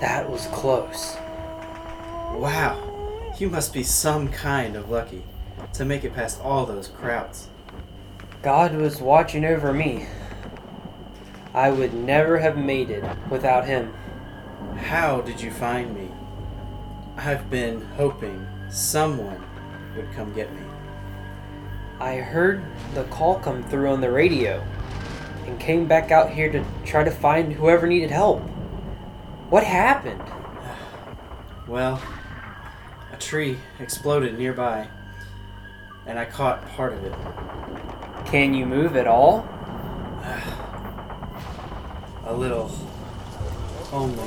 That was close. Wow, you must be some kind of lucky to make it past all those crowds. God was watching over me. I would never have made it without him. How did you find me? I've been hoping someone would come get me. I heard the call come through on the radio and came back out here to try to find whoever needed help. What happened? Well, a tree exploded nearby, and I caught part of it. Can you move at all? A little. Only.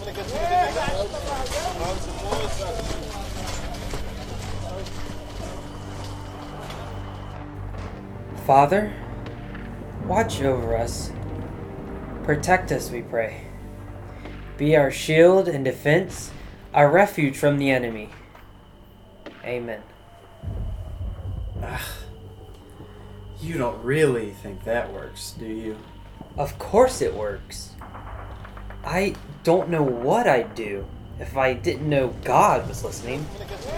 Father, watch over us. Protect us, we pray. Be our shield and defense, our refuge from the enemy. Amen. You don't really think that works, do you? Of course it works. I don't know what I'd do if I didn't know God was listening.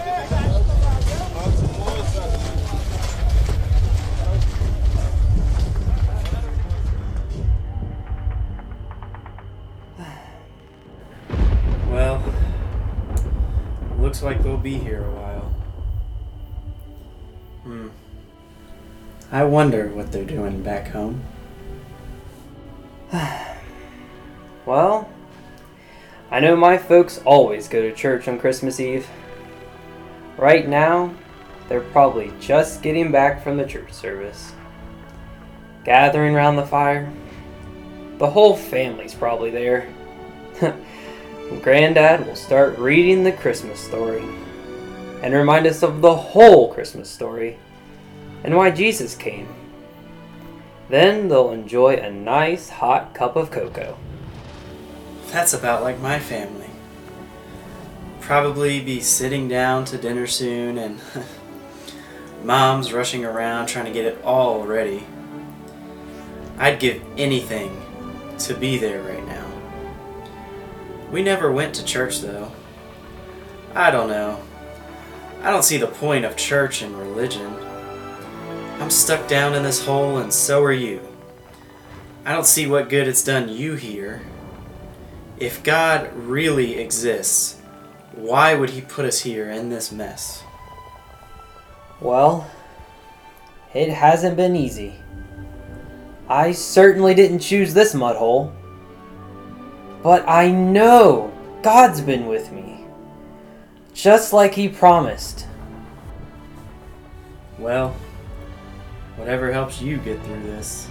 Well, looks like they'll be here a while. I wonder what they're doing back home. Well, I know my folks always go to church on Christmas Eve. Right now, they're probably just getting back from the church service. Gathering around the fire. The whole family's probably there. Granddad will start reading the Christmas story and remind us of the whole Christmas story and why Jesus came. Then they'll enjoy a nice hot cup of cocoa. That's about like my family. Probably be sitting down to dinner soon and Mom's rushing around trying to get it all ready. I'd give anything to be there right now. We never went to church though. I don't know. I don't see the point of church and religion. I'm stuck down in this hole and so are you. I don't see what good it's done you here. If God really exists, why would he put us here in this mess? Well, it hasn't been easy. I certainly didn't choose this mud hole. But I know God's been with me. Just like he promised. Well, whatever helps you get through this.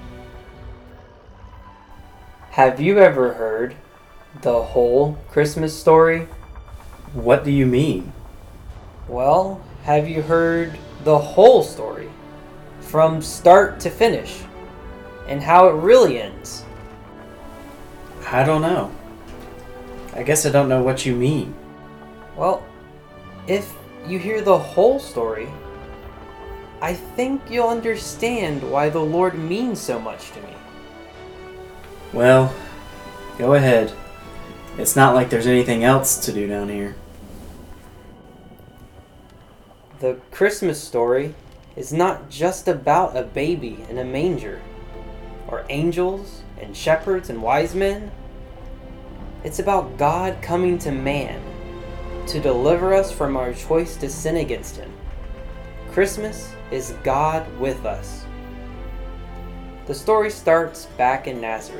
Have you ever heard the whole Christmas story? What do you mean? Well, have you heard the whole story? From start to finish? And how it really ends? I don't know. I guess I don't know what you mean. Well, if you hear the whole story, I think you'll understand why the Lord means so much to me. Well, go ahead. It's not like there's anything else to do down here. The Christmas story is not just about a baby in a manger, or angels and shepherds and wise men. It's about God coming to man to deliver us from our choice to sin against him. Christmas is God with us. The story starts back in Nazareth.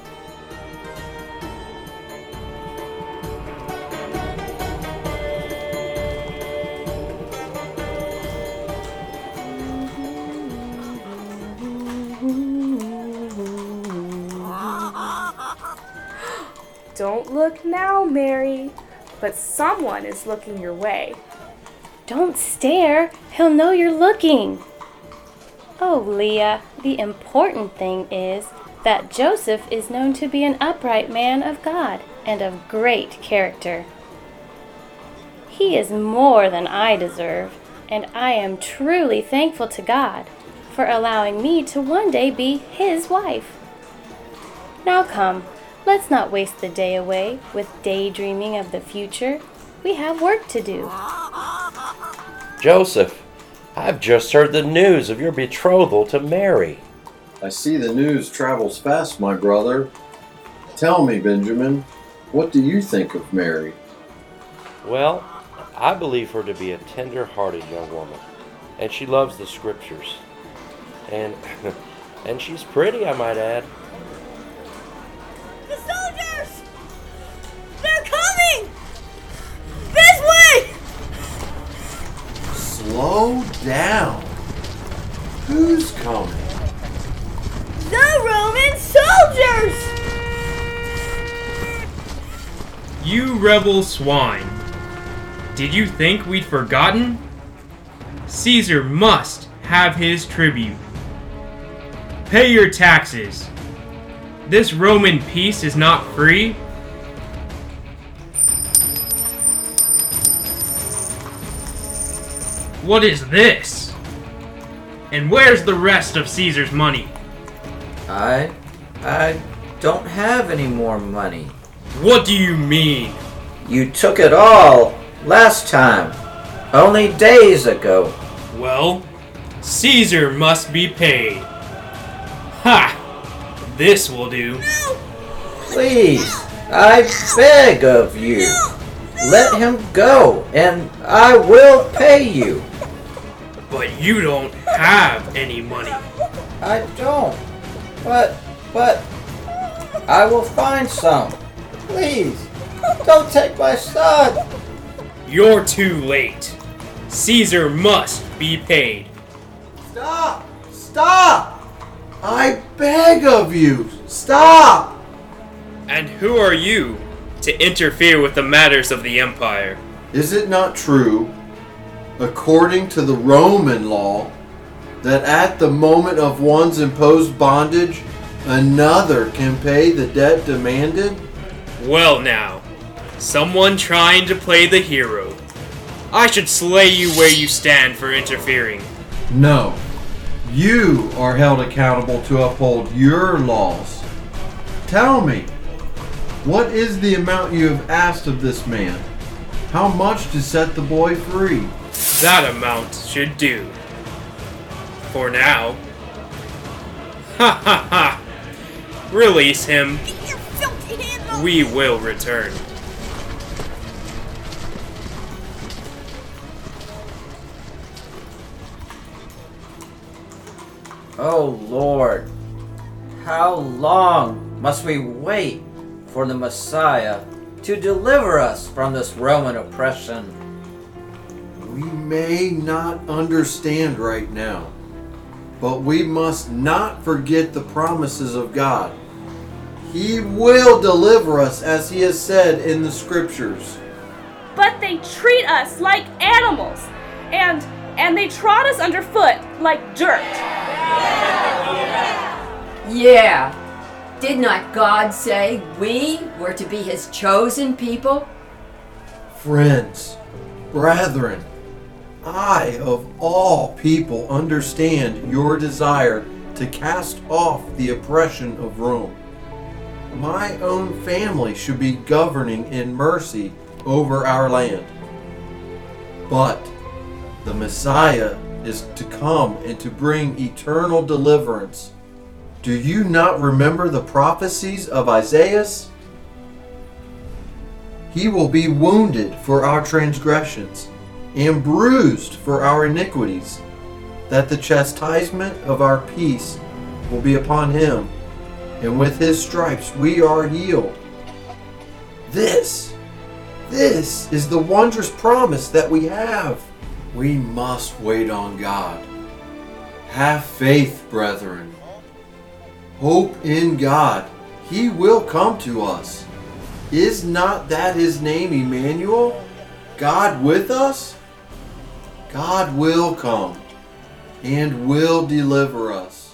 Don't look now, Mary, but someone is looking your way. Don't stare. He'll know you're looking. Oh, Leah, the important thing is that Joseph is known to be an upright man of God and of great character. He is more than I deserve, and I am truly thankful to God for allowing me to one day be his wife. Now come, Let's not waste the day away with daydreaming of the future. We have work to do. Joseph, I've just heard the news of your betrothal to Mary. I see the news travels fast, my brother. Tell me, Benjamin, what do you think of Mary? Well, I believe her to be a tender-hearted young woman, and she loves the scriptures. And she's pretty, I might add. The soldiers! They're coming! This way! Slow down. Who's coming? The Roman soldiers! You rebel swine! Did you think we'd forgotten? Caesar must have his tribute. Pay your taxes. This Roman peace is not free. What is this? And where's the rest of Caesar's money? I don't have any more money. What do you mean? You took it all last time, only days ago. Well, Caesar must be paid. Ha! This will do. Please, I beg of you. Let him go, and I will pay you. But you don't have any money. I don't. But I will find some. Please, don't take my son. You're too late. Caesar must be paid. Stop! Stop! I beg of you, stop! And who are you to interfere with the matters of the empire? Is it not true, according to the Roman law, that at the moment of one's imposed bondage, another can pay the debt demanded? Well now, someone trying to play the hero. I should slay you where you stand for interfering. No. You are held accountable to uphold your laws. Tell me, what is the amount you have asked of this man? How much to set the boy free? That amount should do. For now. Ha ha ha! Release him. Get your filthy hands off! We will return. Oh Lord, how long must we wait for the Messiah to deliver us from this Roman oppression? We may not understand right now, but we must not forget the promises of God. He will deliver us as He has said in the scriptures. But they treat us like animals, and they trod us underfoot like dirt. Yeah. Did not God say we were to be His chosen people? Friends, brethren, I of all people understand your desire to cast off the oppression of Rome. My own family should be governing in mercy over our land. But the Messiah is to come and to bring eternal deliverance. Do you not remember the prophecies of Isaiah? He will be wounded for our transgressions and bruised for our iniquities, that the chastisement of our peace will be upon him, and with his stripes we are healed. This is the wondrous promise that we have. We must wait on God. Have faith, brethren. Hope in God. He will come to us. Is not that His name, Emmanuel? God with us? God will come and will deliver us.